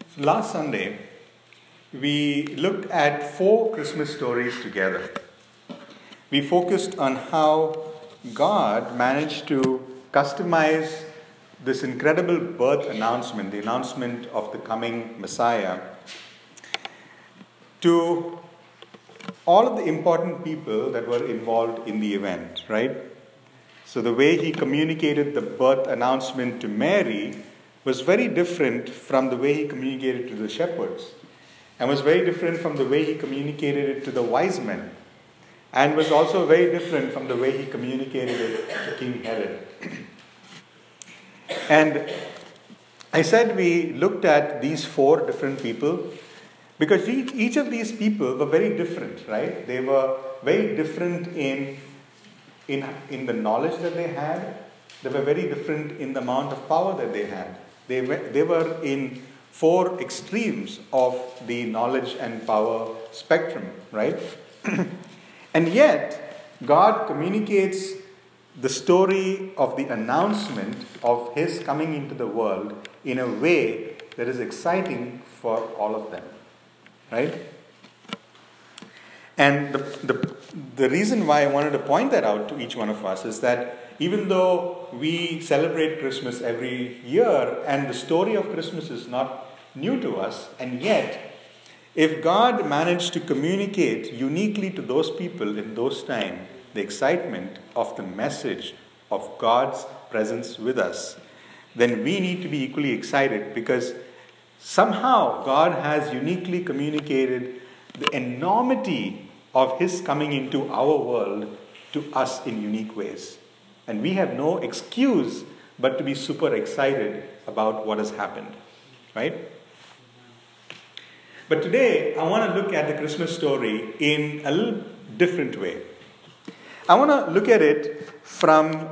Last Sunday, we looked at 4 Christmas stories together. We focused on how God managed to customize this incredible birth announcement, the announcement of the coming Messiah, to all of the important people that were involved in the event, right? So the way he communicated the birth announcement to Mary was very different from the way he communicated to the shepherds, and was very different from the way he communicated it to the wise men, and was also very different from the way he communicated it to King Herod. And I said we looked at these 4 different people because each of these people were very different, right? They were very different in the knowledge that they had. They were very different in the amount of power that they had. They were in 4 extremes of the knowledge and power spectrum, right? And yet, God communicates the story of the announcement of His coming into the world in a way that is exciting for all of them, right? And the reason why I wanted to point that out to each one of us is that even though we celebrate Christmas every year and the story of Christmas is not new to us, and yet if God managed to communicate uniquely to those people in those times the excitement of the message of God's presence with us, then we need to be equally excited because somehow God has uniquely communicated the enormity of His coming into our world to us in unique ways. And we have no excuse but to be super excited about what has happened, right? But today, I want to look at the Christmas story in a little different way. I want to look at it from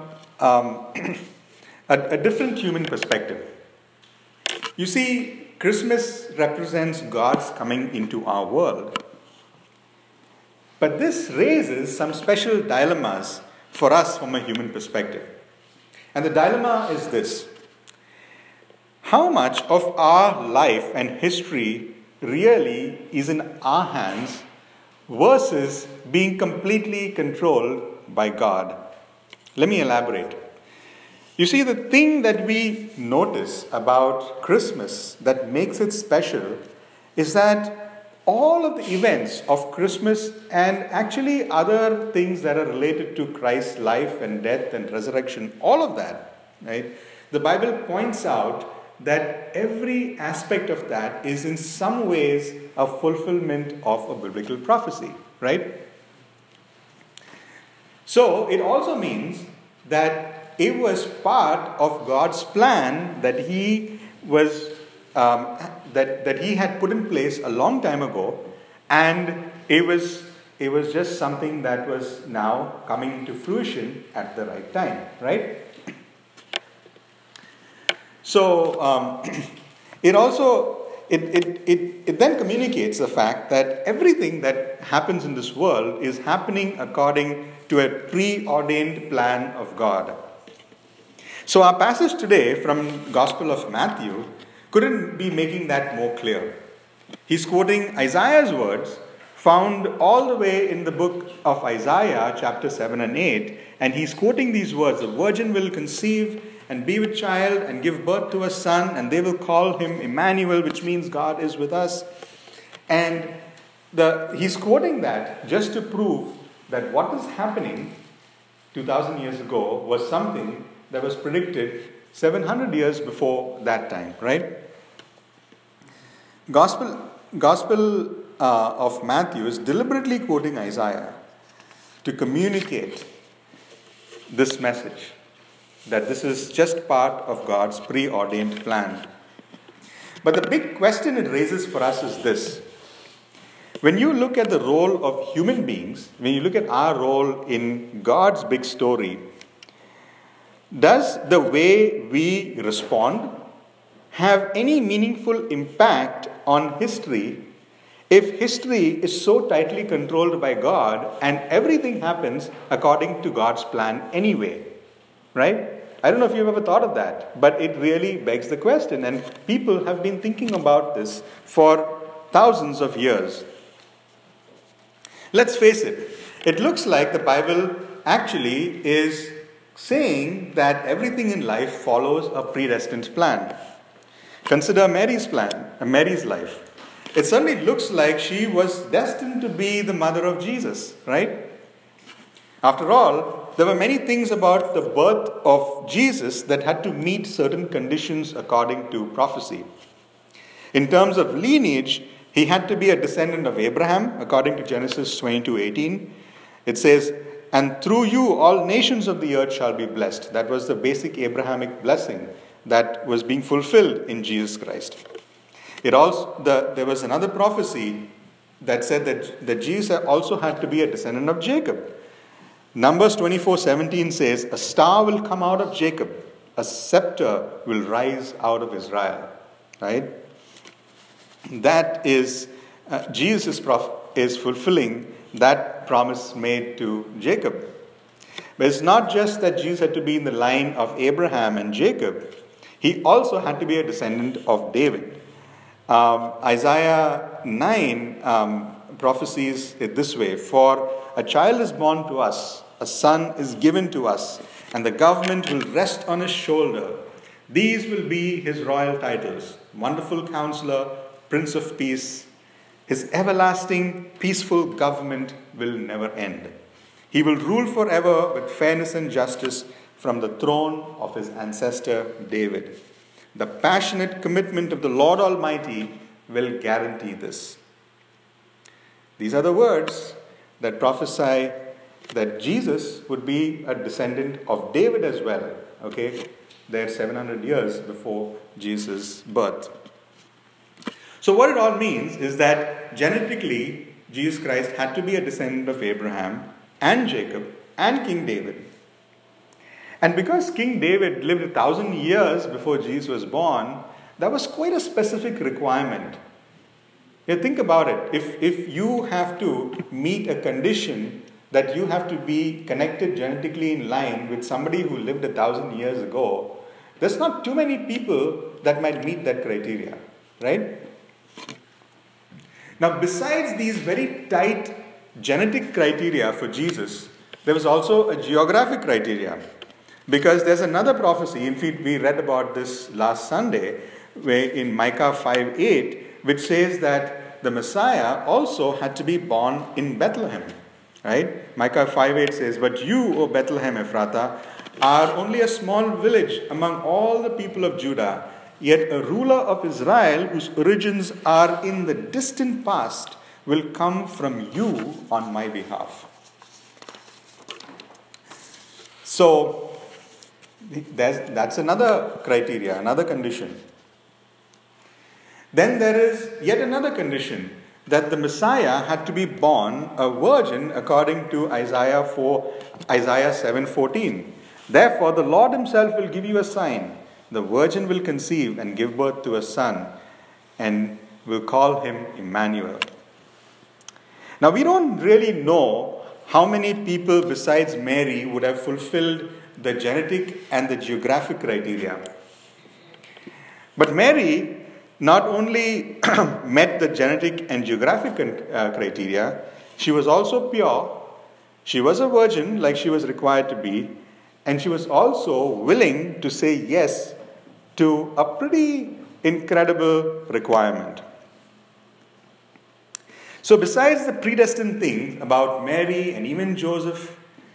a different human perspective. You see, Christmas represents God's coming into our world. But this raises some special dilemmas for us from a human perspective. And the dilemma is this: how much of our life and history really is in our hands versus being completely controlled by God? Let me elaborate. You see, the thing that we notice about Christmas that makes it special is that all of the events of Christmas and actually other things that are related to Christ's life and death and resurrection, all of that, right? The Bible points out that every aspect of that is in some ways a fulfillment of a biblical prophecy, right? So it also means that it was part of God's plan that He was that He had put in place a long time ago, and it was just something that was now coming into fruition at the right time, right? So it then communicates the fact that everything that happens in this world is happening according to a preordained plan of God. So our passage today from Gospel of Matthew couldn't be making that more clear. He's quoting Isaiah's words found all the way in the book of Isaiah, chapter 7 and 8. And he's quoting these words: the virgin will conceive and be with child and give birth to a son, and they will call him Emmanuel, which means God is with us. And he's quoting that just to prove that what is happening 2,000 years ago was something that was predicted 700 years before that time, right? Gospel of Matthew is deliberately quoting Isaiah to communicate this message, that this is just part of God's preordained plan. But the big question it raises for us is this: when you look at the role of human beings, when you look at our role in God's big story, does the way we respond have any meaningful impact on history if history is so tightly controlled by God and everything happens according to God's plan anyway, right? I don't know if you've ever thought of that, but it really begs the question, and people have been thinking about this for thousands of years. Let's face it, it looks like the Bible actually is saying that everything in life follows a predestined plan. Consider Mary's life. It certainly looks like she was destined to be the mother of Jesus, right? After all, there were many things about the birth of Jesus that had to meet certain conditions according to prophecy. In terms of lineage, he had to be a descendant of Abraham, according to Genesis 22:18. It says, "And through you all nations of the earth shall be blessed." That was the basic Abrahamic blessing that was being fulfilled in Jesus Christ. There was another prophecy that said that Jesus also had to be a descendant of Jacob. Numbers 24:17 says, "A star will come out of Jacob, a scepter will rise out of Israel." Right? That is, Jesus is fulfilling that promise made to Jacob. But it's not just that Jesus had to be in the line of Abraham and Jacob. He also had to be a descendant of David. Isaiah 9 prophesies it this way: "For a child is born to us, a son is given to us, and the government will rest on his shoulder. These will be his royal titles: Wonderful Counselor, Prince of Peace. His everlasting, peaceful government will never end. He will rule forever with fairness and justice from the throne of his ancestor David." The passionate commitment of the Lord Almighty will guarantee this. These are the words that prophesy that Jesus would be a descendant of David as well. Okay, they're 700 years before Jesus' birth. So what it all means is that genetically, Jesus Christ had to be a descendant of Abraham and Jacob and King David. And because King David lived 1,000 years before Jesus was born, that was quite a specific requirement. Think about it. If you have to meet a condition that you have to be connected genetically in line with somebody who lived 1,000 years ago, there's not too many people that might meet that criteria, right? Now, besides these very tight genetic criteria for Jesus, there was also a geographic criteria. Because there's another prophecy, in fact, we read about this last Sunday, where in Micah 5:8, which says that the Messiah also had to be born in Bethlehem. Right? Micah 5:8 says, "But you, O Bethlehem Ephrathah, are only a small village among all the people of Judah, yet a ruler of Israel whose origins are in the distant past will come from you on my behalf." So, that's another criteria, another condition. Then there is yet another condition, that the Messiah had to be born a virgin according to Isaiah 7:14. "Therefore the Lord himself will give you a sign. The virgin will conceive and give birth to a son, and will call him Emmanuel." Now we don't really know how many people besides Mary would have fulfilled the genetic and the geographic criteria. But Mary not only met the genetic and geographic criteria, she was also pure, she was a virgin like she was required to be, and she was also willing to say yes to a pretty incredible requirement. So besides the predestined things about Mary and even Joseph,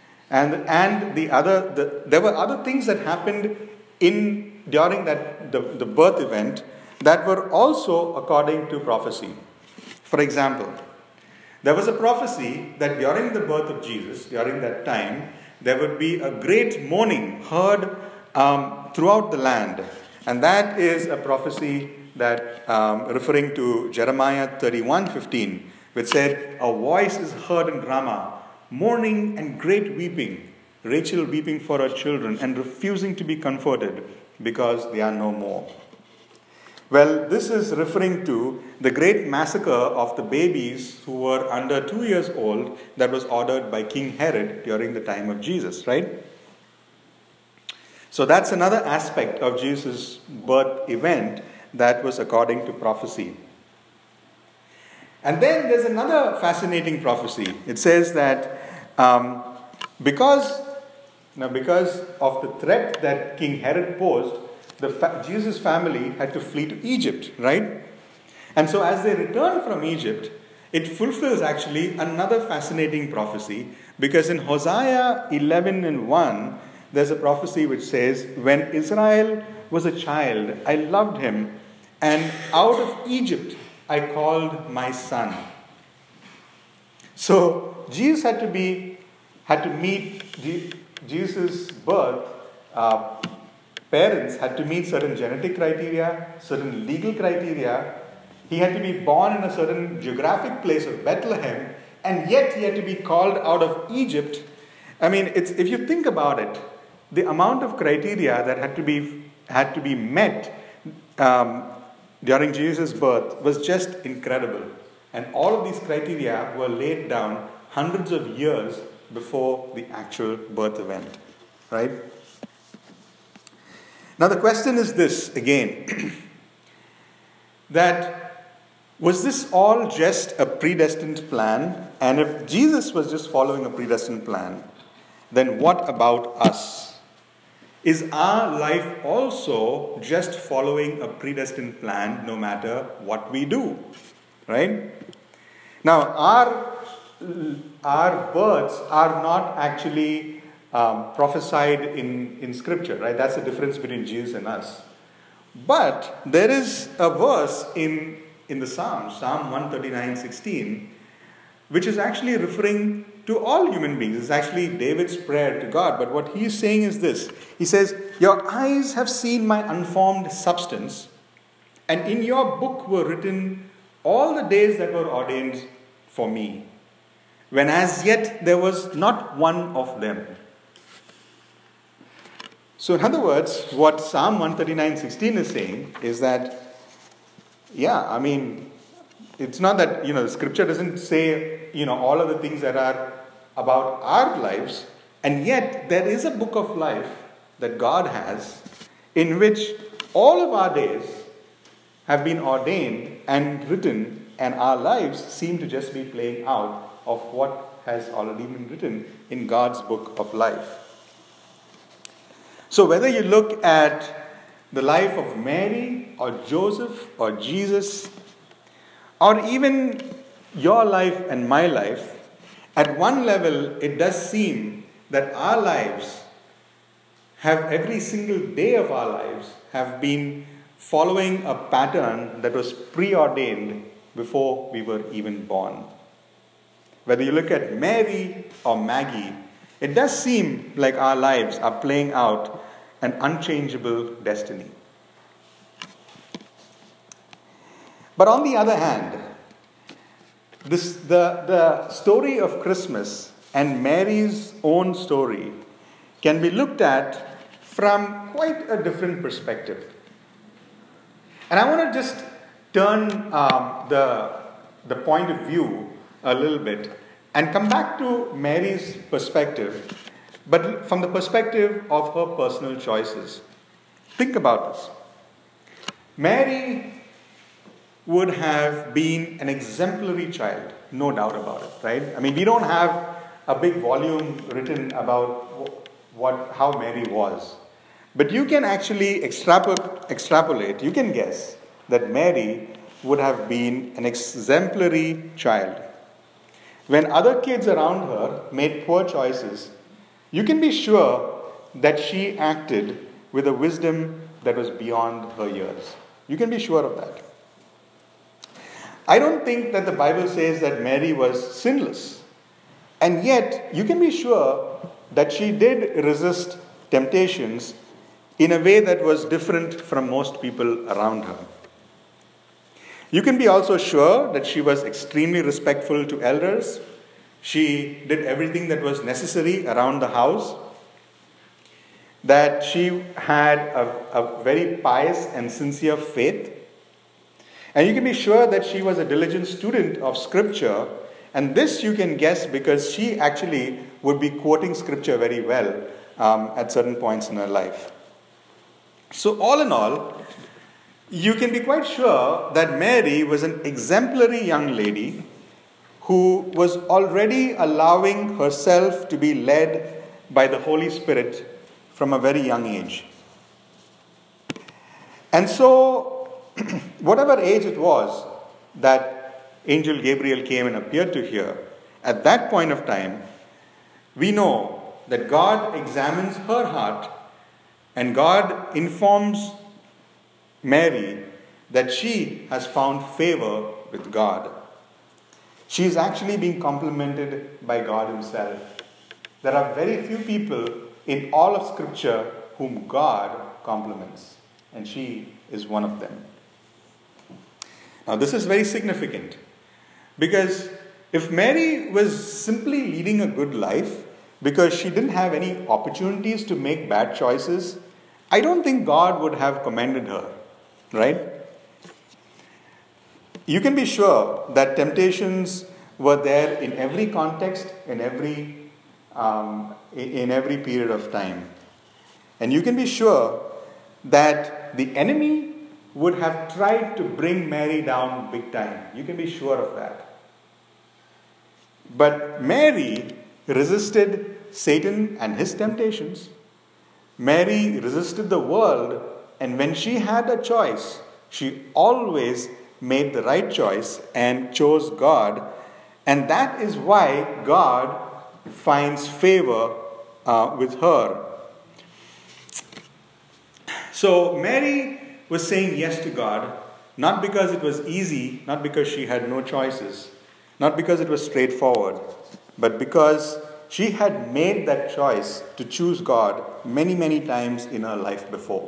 there were other things that happened during the birth event that were also according to prophecy. For example, there was a prophecy that during the birth of Jesus, during that time, there would be a great mourning heard throughout the land. And that is a prophecy that referring to Jeremiah 31:15, which said, "A voice is heard in Ramah, mourning and great weeping, Rachel weeping for her children and refusing to be comforted because they are no more." Well, this is referring to the great massacre of the babies who were under 2 years old that was ordered by King Herod during the time of Jesus, right? So that's another aspect of Jesus' birth event that was according to prophecy. And then there's another fascinating prophecy. It says that because of the threat that King Herod posed, Jesus' family had to flee to Egypt, right? And so as they return from Egypt, it fulfills actually another fascinating prophecy, because in Hosea 11:1, there's a prophecy which says, "When Israel was a child, I loved him, and out of Egypt I called my son." So Jesus had to meet Jesus' birth. Parents had to meet certain genetic criteria, certain legal criteria. He had to be born in a certain geographic place of Bethlehem, and yet he had to be called out of Egypt. I mean, if you think about it, the amount of criteria that had to be met during Jesus' birth was just incredible. And all of these criteria were laid down hundreds of years before the actual birth event, right? Now the question is this again, that was this all just a predestined plan? And if Jesus was just following a predestined plan, then what about us? Is our life also just following a predestined plan no matter what we do? Right? Now, our births are not actually prophesied in Scripture, right? That's the difference between Jesus and us. But there is a verse in the Psalms, Psalm 139:16, which is actually referring to all human beings. It's actually David's prayer to God. But what he's saying is this. He says, "Your eyes have seen my unformed substance, and in your book were written all the days that were ordained for me, when as yet there was not one of them." So in other words, what Psalm 139:16 is saying is that, it's not that, the Scripture doesn't say, all of the things that are about our lives, and yet there is a book of life that God has in which all of our days have been ordained and written, and our lives seem to just be playing out of what has already been written in God's book of life. So whether you look at the life of Mary or Joseph or Jesus, or even your life and my life, at one level it does seem that our lives every single day of our lives have been following a pattern that was preordained before we were even born. Whether you look at Mary or Maggie, it does seem like our lives are playing out an unchangeable destiny. But on the other hand, the story of Christmas and Mary's own story can be looked at from quite a different perspective. And I want to just turn the point of view a little bit and come back to Mary's perspective, but from the perspective of her personal choices. Think about this. Mary would have been an exemplary child, no doubt about it, right? I mean, we don't have a big volume written about how Mary was. But you can actually extrapolate, you can guess that Mary would have been an exemplary child. When other kids around her made poor choices, you can be sure that she acted with a wisdom that was beyond her years. You can be sure of that. I don't think that the Bible says that Mary was sinless. And yet, you can be sure that she did resist temptations in a way that was different from most people around her. You can be also sure that she was extremely respectful to elders. She did everything that was necessary around the house. That she had a very pious and sincere faith. And you can be sure that she was a diligent student of Scripture. And this you can guess because she actually would be quoting Scripture very well at certain points in her life. So, all in all, you can be quite sure that Mary was an exemplary young lady who was already allowing herself to be led by the Holy Spirit from a very young age. And so, whatever age it was that Angel Gabriel came and appeared to her, at that point of time, we know that God examines her heart and God informs Mary that she has found favor with God. She is actually being complimented by God Himself. There are very few people in all of Scripture whom God compliments, and she is one of them. Now, this is very significant because if Mary was simply leading a good life because she didn't have any opportunities to make bad choices, I don't think God would have commended her, right? You can be sure that temptations were there in every context, in every period of time. And you can be sure that the enemy would have tried to bring Mary down big time. You can be sure of that. But Mary resisted Satan and his temptations. Mary resisted the world, and when she had a choice, she always made the right choice and chose God. And that is why God finds favor with her. So Mary was saying yes to God, not because it was easy, not because she had no choices, not because it was straightforward, but because she had made that choice to choose God many, many times in her life before.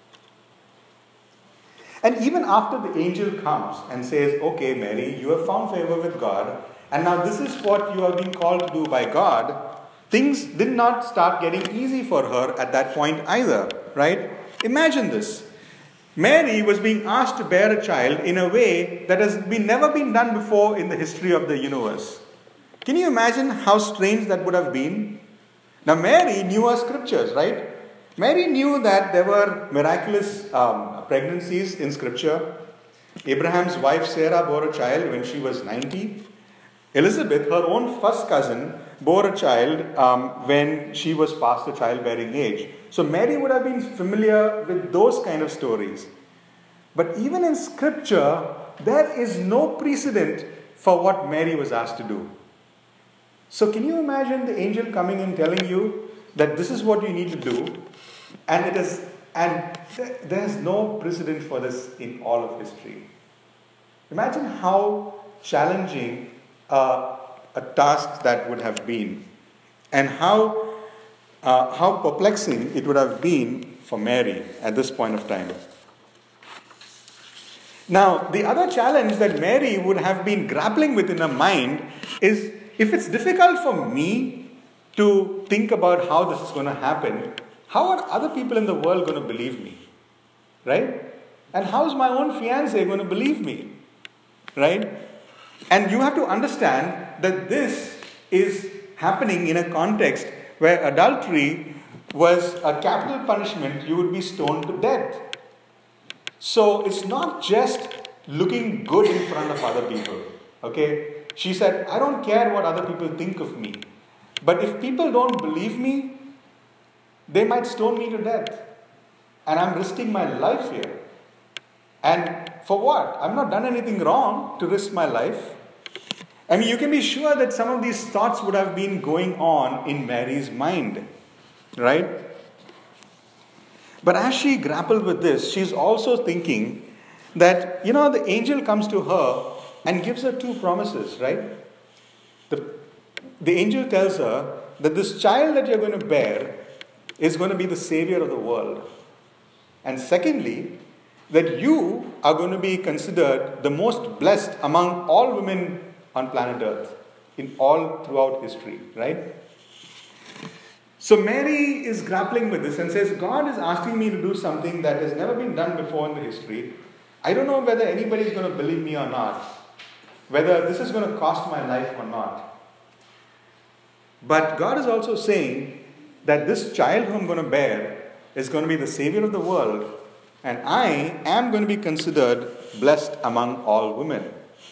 And even after the angel comes and says, okay, Mary, you have found favor with God, and now this is what you are being called to do by God, things did not start getting easy for her at that point either, right? Imagine this. Mary was being asked to bear a child in a way that has never been done before in the history of the universe. Can you imagine how strange that would have been? Now, Mary knew her scriptures, right? Mary knew that there were miraculous pregnancies in Scripture. Abraham's wife Sarah bore a child when she was 90. Elizabeth, her own first cousin, bore a child when she was past the childbearing age. So Mary would have been familiar with those kind of stories. But even in Scripture, there is no precedent for what Mary was asked to do. So can you imagine the angel coming and telling you that this is what you need to do? And there's no precedent for this in all of history. Imagine how challenging a task that would have been, and how perplexing it would have been for Mary at this point of time. Now, the other challenge that Mary would have been grappling with in her mind is, if it's difficult for me to think about how this is going to happen, how are other people in the world going to believe me? Right? And how is my own fiancé going to believe me? Right? And you have to understand that this is happening in a context where adultery was a capital punishment. You would be stoned to death. So it's not just looking good in front of other people. Okay? She said, I don't care what other people think of me. But if people don't believe me, they might stone me to death. And I'm risking my life here. And for what? I've not done anything wrong to risk my life. I mean, you can be sure that some of these thoughts would have been going on in Mary's mind. Right? But as she grappled with this, she's also thinking that, the angel comes to her and gives her two promises, right? The angel tells her that this child that you're going to bear is going to be the savior of the world. And secondly, that you are going to be considered the most blessed among all women on planet Earth, throughout history, right? So Mary is grappling with this and says, God is asking me to do something that has never been done before in the history. I don't know whether anybody is going to believe me or not, whether this is going to cost my life or not. But God is also saying that this child who I'm going to bear is going to be the savior of the world, and I am going to be considered blessed among all women.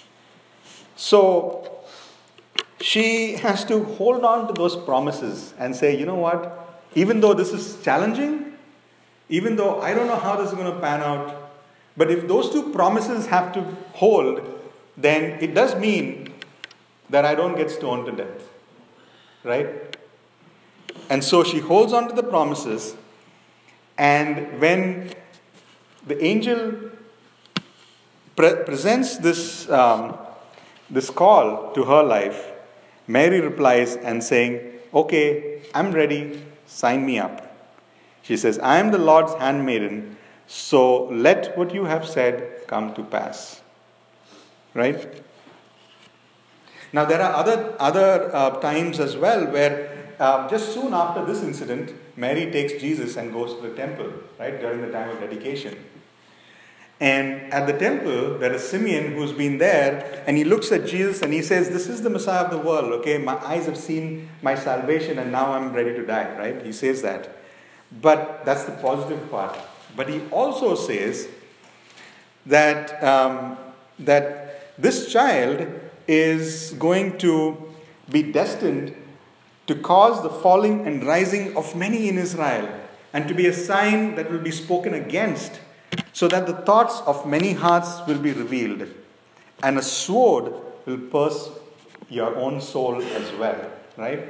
So she has to hold on to those promises and say, you know what, even though this is challenging, even though I don't know how this is going to pan out, but if those two promises have to hold, then it does mean that I don't get stoned to death. Right? And so she holds on to the promises, and when the angel presents this call to her life, Mary replies and saying, okay, I'm ready, sign me up. She says, I am the Lord's handmaiden, so let what you have said come to pass. Right? Now there are other times as well where just soon after this incident, Mary takes Jesus and goes to the temple, right, during the time of dedication. And at the temple, there is Simeon who's been there, and he looks at Jesus and he says, this is the Messiah of the world, okay? My eyes have seen my salvation and now I'm ready to die, right? He says that. But that's the positive part. But he also says that, that this child is going to be destined to cause the falling and rising of many in Israel, and to be a sign that will be spoken against, so that the thoughts of many hearts will be revealed, and a sword will pierce your own soul as well. Right?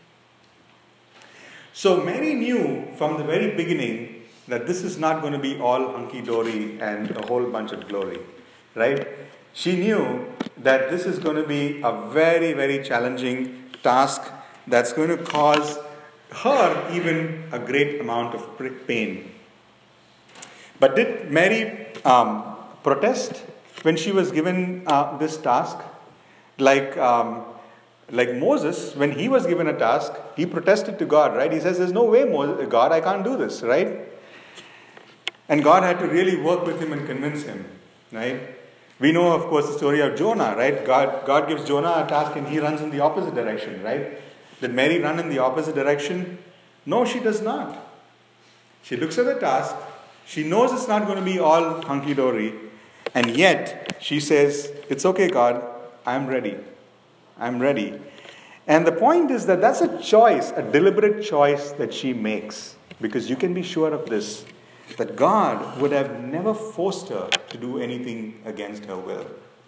So Mary knew from the very beginning that this is not going to be all hunky-dory and a whole bunch of glory. Right? She knew that this is going to be a very, very challenging task that's going to cause her even a great amount of pain. But did Mary protest when she was given this task? Like Moses, when he was given a task, he protested to God, right? He says, there's no way, God, I can't do this, right? And God had to really work with him and convince him, right? We know, of course, the story of Jonah, right? God gives Jonah a task and he runs in the opposite direction, right? Did Mary run in the opposite direction? No, she does not. She looks at the task. She knows it's not going to be all hunky-dory. And yet, she says, it's okay, God. I'm ready. I'm ready. And the point is that that's a choice, a deliberate choice that she makes. Because you can be sure of this, that God would have never forced her to do anything against her will.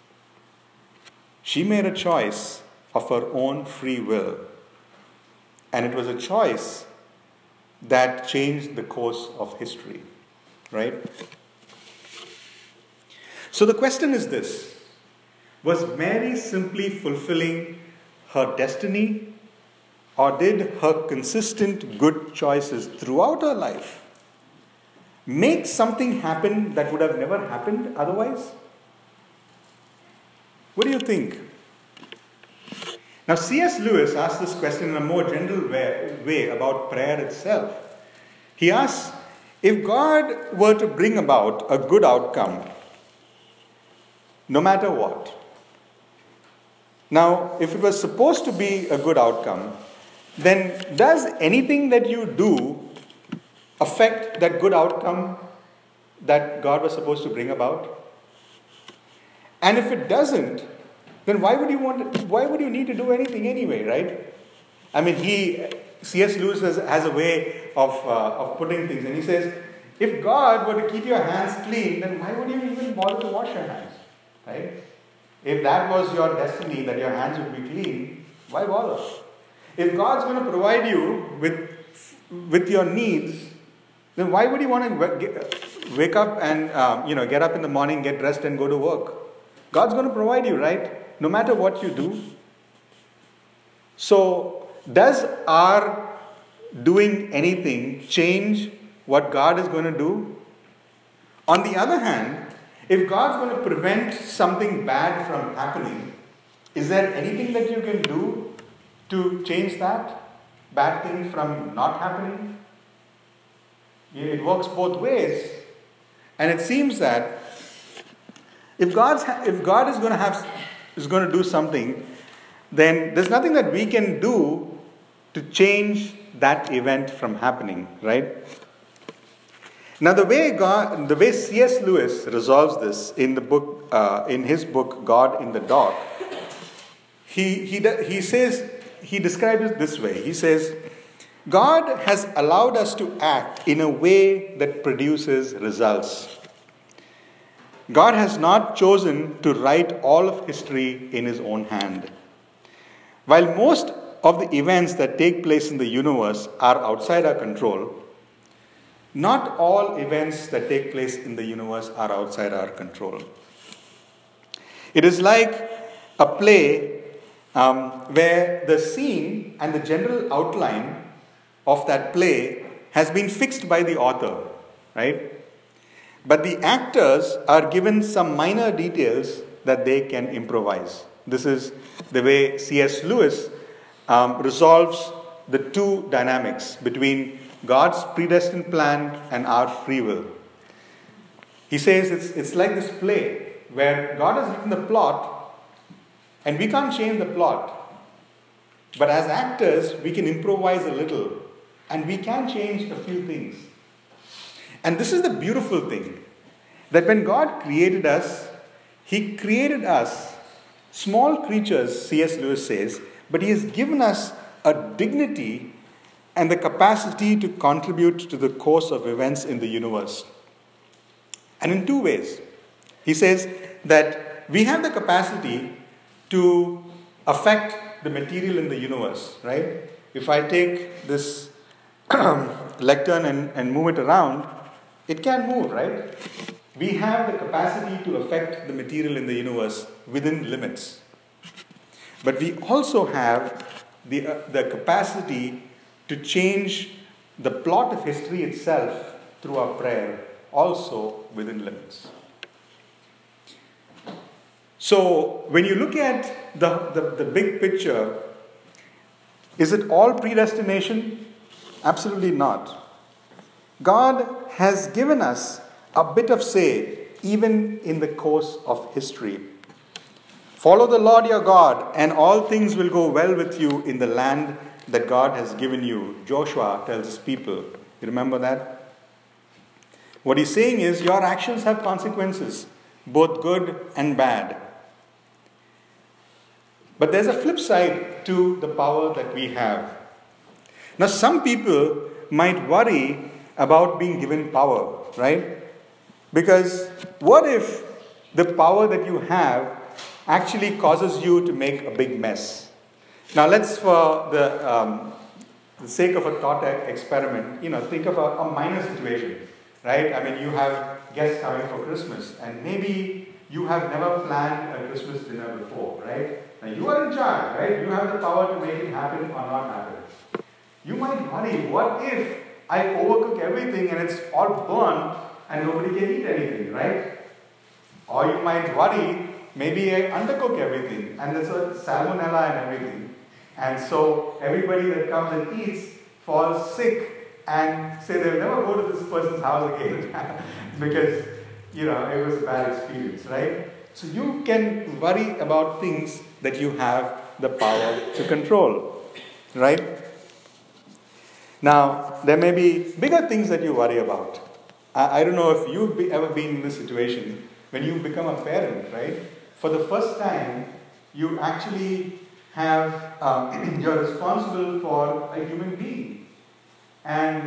She made a choice of her own free will. And it was a choice that changed the course of history. Right? So the question is this. Was Mary simply fulfilling her destiny, or did her consistent good choices throughout her life make something happen that would have never happened otherwise? What do you think? Now, C.S. Lewis asks this question in a more general way about prayer itself. He asks, if God were to bring about a good outcome, no matter what. Now, if it was supposed to be a good outcome, then does anything that you do affect that good outcome that God was supposed to bring about? And if it doesn't, then why would you need to do anything anyway, right? I mean, C.S. Lewis has a way of putting things, and he says, if God were to keep your hands clean, then why would you even bother to wash your hands, right? If that was your destiny, that your hands would be clean, why bother? If God's going to provide you with your needs, then why would you want to wake up and get up in the morning, get dressed, and go to work? God's going to provide you, right? No matter what you do. So, does our doing anything change what God is going to do? On the other hand, if God's going to prevent something bad from happening, is there anything that you can do to change that bad thing from not happening? It works both ways. And it seems that if God is going to do something, then there's nothing that we can do to change that event from happening, right? Now, the way C.S. Lewis resolves this in his book God in the Dock, he describes it this way. He says, God has allowed us to act in a way that produces results. God has not chosen to write all of history in his own hand. While most of the events that take place in the universe are outside our control, not all events that take place in the universe are outside our control. It is like a play where the scene and the general outline of that play has been fixed by the author, right? But the actors are given some minor details that they can improvise. This is the way C.S. Lewis resolves the two dynamics between God's predestined plan and our free will. He says it's like this play where God has written the plot and we can't change the plot. But as actors, we can improvise a little and we can change a few things. And this is the beautiful thing, that when God created us, he created us small creatures, C.S. Lewis says, but he has given us a dignity and the capacity to contribute to the course of events in the universe. And in two ways. He says that we have the capacity to affect the material in the universe, right? If I take this lectern and move it around, it can move, right? We have the capacity to affect the material in the universe within limits. But we also have the capacity to change the plot of history itself through our prayer, also within limits. So, when you look at the big picture, is it all predestination? Absolutely not. God has given us a bit of say even in the course of history. Follow the Lord your God, and all things will go well with you in the land that God has given you. Joshua tells his people. You remember that? What he's saying is your actions have consequences, both good and bad. But there's a flip side to the power that we have. Now, some people might worry about being given power, right? Because what if the power that you have actually causes you to make a big mess? Now, let's, for the sake of a thought experiment, think of a minor situation, right? I mean, you have guests coming for Christmas, and maybe you have never planned a Christmas dinner before, right? Now, you are in charge, right? You have the power to make it happen or not happen. You might worry, what if I overcook everything and it's all burnt and nobody can eat anything, right? Or you might worry, maybe I undercook everything and there's a salmonella and everything. And so everybody that comes and eats falls sick and say they'll never go to this person's house again because, it was a bad experience, right? So you can worry about things that you have the power to control, right? Now, there may be bigger things that you worry about. I don't know if you've ever been in this situation when you become a parent, right? For the first time, you actually have, you're responsible for a human being. And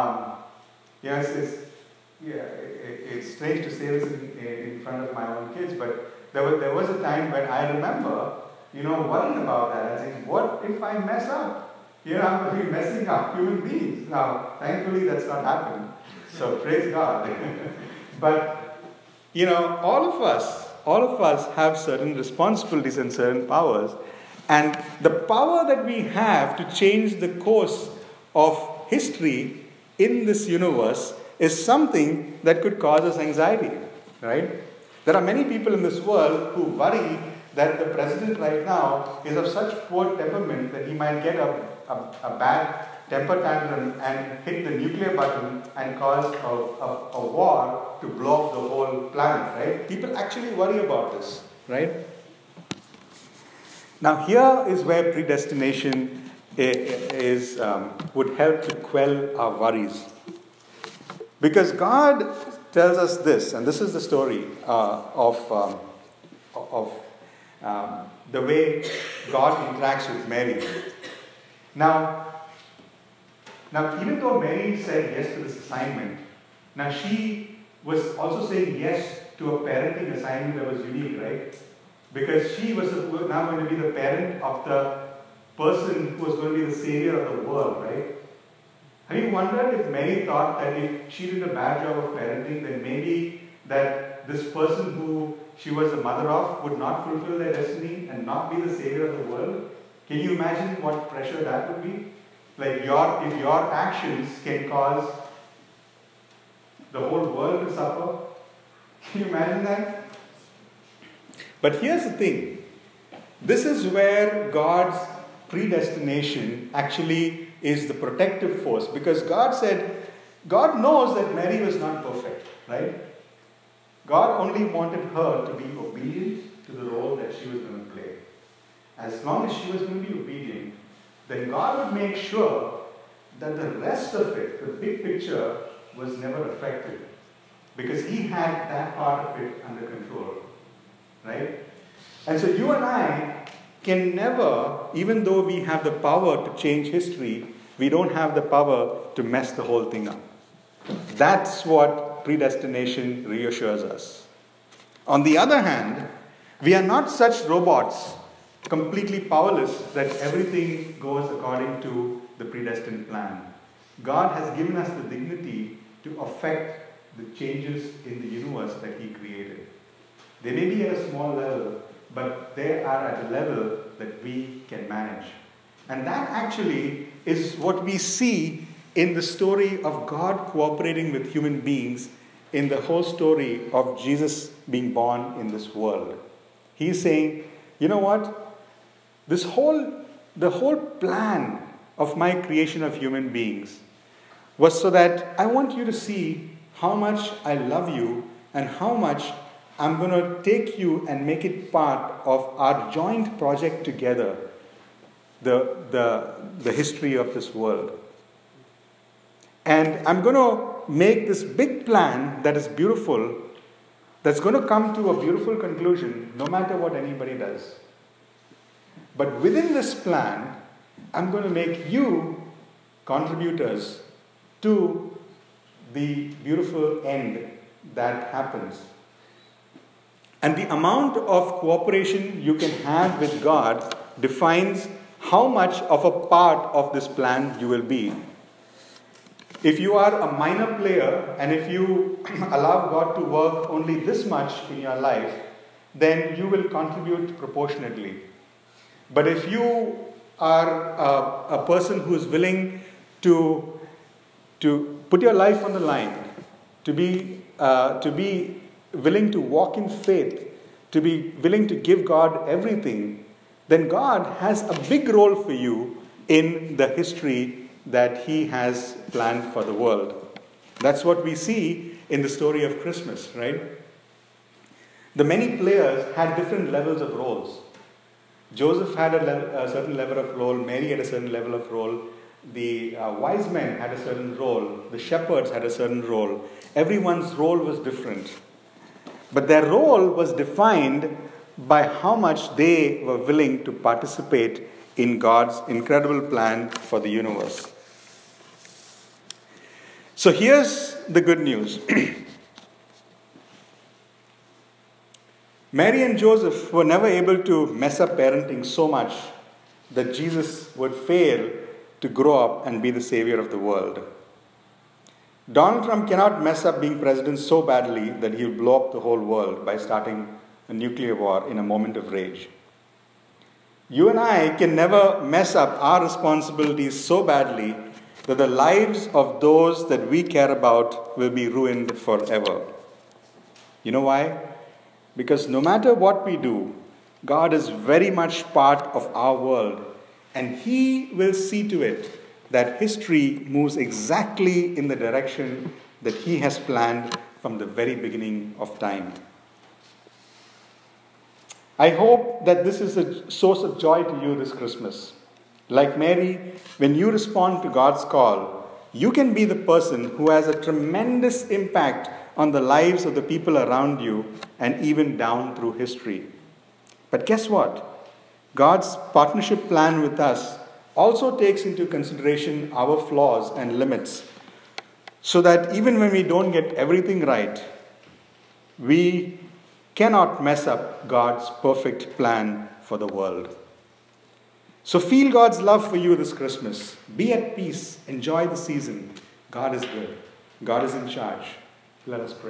it's strange to say this in front of my own kids, but there was a time when I remember, worrying about that. I think, what if I mess up? I'm going to be messing up human beings. Now, thankfully, that's not happened. So, praise God. But, all of us have certain responsibilities and certain powers. And the power that we have to change the course of history in this universe is something that could cause us anxiety, right? There are many people in this world who worry that the president right now is of such poor temperament that he might get a bad temper tantrum and hit the nuclear button and cause a war to blow up the whole planet, right? People actually worry about this, right? Now here is where predestination would help to quell our worries. Because God tells us this, and this is the story of the way God interacts with Mary. Now, even though Mary said yes to this assignment, now she was also saying yes to a parenting assignment that was unique, right? Because she was now going to be the parent of the person who was going to be the savior of the world, right? Have you wondered if Mary thought that if she did a bad job of parenting, then maybe that this person who she was the mother of would not fulfill their destiny and not be the savior of the world? Can you imagine what pressure that would be? Like if your actions can cause the whole world to suffer. Can you imagine that? But here's the thing. This is where God's predestination actually is the protective force. Because God knows that Mary was not perfect, right? God only wanted her to be obedient to the role that she was going to play. As long as she was going to be obedient, then God would make sure that the rest of it, the big picture, was never affected. Because He had that part of it under control. Right? And so you and I can never, even though we have the power to change history, we don't have the power to mess the whole thing up. That's what predestination reassures us. On the other hand, we are not such robots, completely powerless, that everything goes according to the predestined plan. God has given us the dignity to affect the changes in the universe that He created. They may be at a small level, but they are at a level that we can manage. And that actually is what we see in the story of God cooperating with human beings in the whole story of Jesus being born in this world. He's saying, you know what? The whole plan of my creation of human beings was so that I want you to see how much I love you and how much I'm going to take you and make it part of our joint project together, the history of this world. And I'm going to make this big plan that is beautiful, that's going to come to a beautiful conclusion no matter what anybody does. But within this plan, I'm going to make you contributors to the beautiful end that happens. And the amount of cooperation you can have with God defines how much of a part of this plan you will be. If you are a minor player and if you allow God to work only this much in your life, then you will contribute proportionately. But if you are a person who is willing to put your life on the line, to be willing to walk in faith, to be willing to give God everything, then God has a big role for you in the history that He has planned for the world. That's what we see in the story of Christmas, right? The many players had different levels of roles. Joseph had a certain level of role, Mary had a certain level of role, the wise men had a certain role, the shepherds had a certain role. Everyone's role was different. But their role was defined by how much they were willing to participate in God's incredible plan for the universe. So here's the good news. Mary and Joseph were never able to mess up parenting so much that Jesus would fail to grow up and be the savior of the world. Donald Trump cannot mess up being president so badly that he'll blow up the whole world by starting a nuclear war in a moment of rage. You and I can never mess up our responsibilities so badly that the lives of those that we care about will be ruined forever. You know why? Because no matter what we do, God is very much part of our world, and He will see to it that history moves exactly in the direction that He has planned from the very beginning of time. I hope that this is a source of joy to you this Christmas. Like Mary, when you respond to God's call, you can be the person who has a tremendous impact on the lives of the people around you and even down through history. But guess what? God's partnership plan with us also takes into consideration our flaws and limits, so that even when we don't get everything right, we cannot mess up God's perfect plan for the world. So feel God's love for you this Christmas. Be at peace. Enjoy the season. God is good. God is in charge. Let us pray.